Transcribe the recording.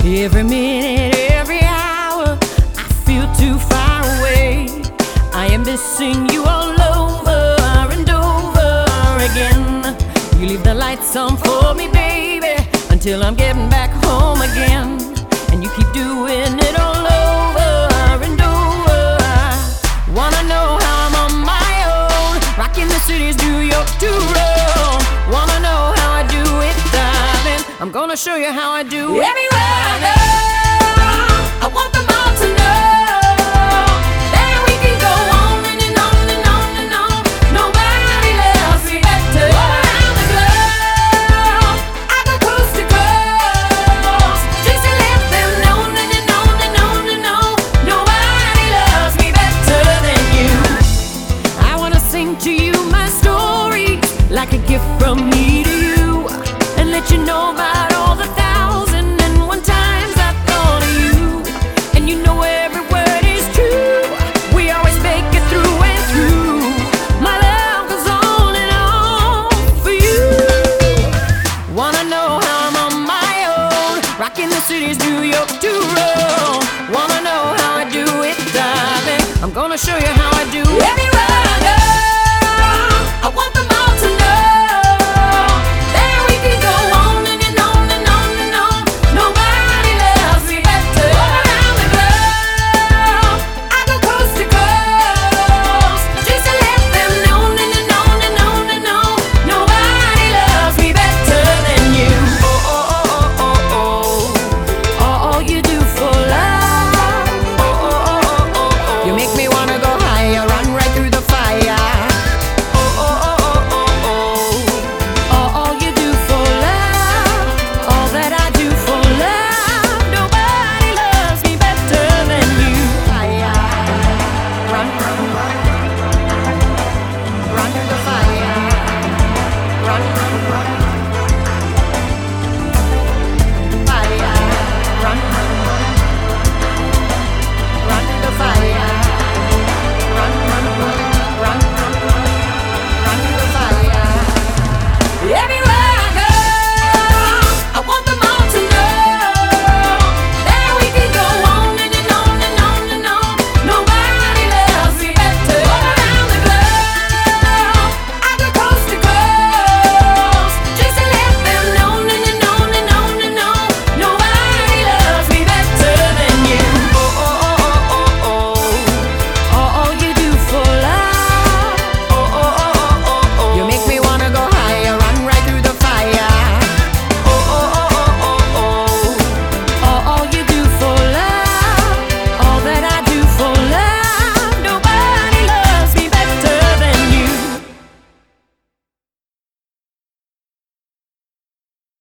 Every minute, every hour, I feel too far away. I am missing you all over and over again. You leave the lights on for me, baby, until I'm getting back home again. And you keep doing it all over and over. Wanna know how I'm on my own, rocking the city's New York to roll. Wanna know how I do it, darling? I'm gonna show you how I do it. Everywhere I go, I want them all to know that we can go on and on and on and on. Nobody loves me better. Around the globe, I go coast to coast, just to let them know, nobody loves me better than you. I wanna sing to you my story, like a gift from me to you, and let you know about all the 1,001 times I thought of you. And you know every word is true. We always make it through and through. My love goes on and on for you. Wanna know how I'm on my own, rocking the city's New York to roll. Wanna know how I do it, darling? I'm gonna show you how I do it. Everywhere I go, I want them all to know that we can go on and on and on and on. Nobody loves me better. Around the globe, I go coast to coast, just to let them know, nobody loves me better than you. Oh, oh, oh, oh, oh, oh. All you do for love. Oh, oh, oh, oh, oh, oh. You make me wanna go